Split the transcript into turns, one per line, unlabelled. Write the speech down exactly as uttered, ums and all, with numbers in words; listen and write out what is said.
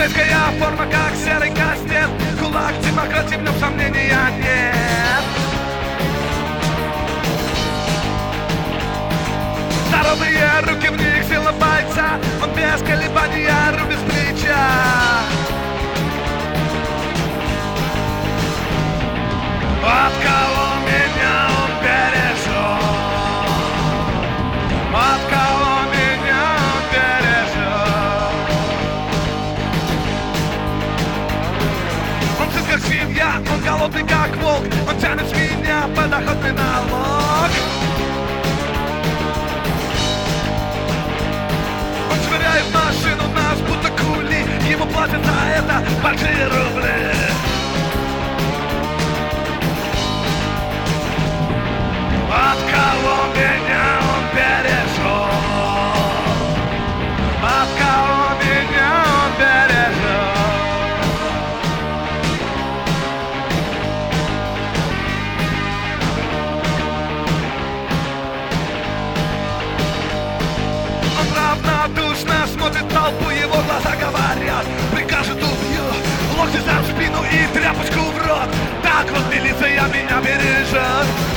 Полицейская форма, как серый кастет. Кулак демократии, в нем сомнения нет. Здоровые руки, в них сила бойца. Он без колебания рубит с плеча. От кого меня он бережет? От кого меня он бережет? Он сыт как свинья, он голодный как волк. Он тянет с меня подоходный налог. Он швыряет машину нас, будто кули. Ему платят за это большие рубли. От кого меня он бережет? От кого меня он бережет? Он равнодушно смотрит толпу, его глаза говорят: прикажет, убью. Локти за спину и тряпочку в рот. Так вот милиция меня бережет.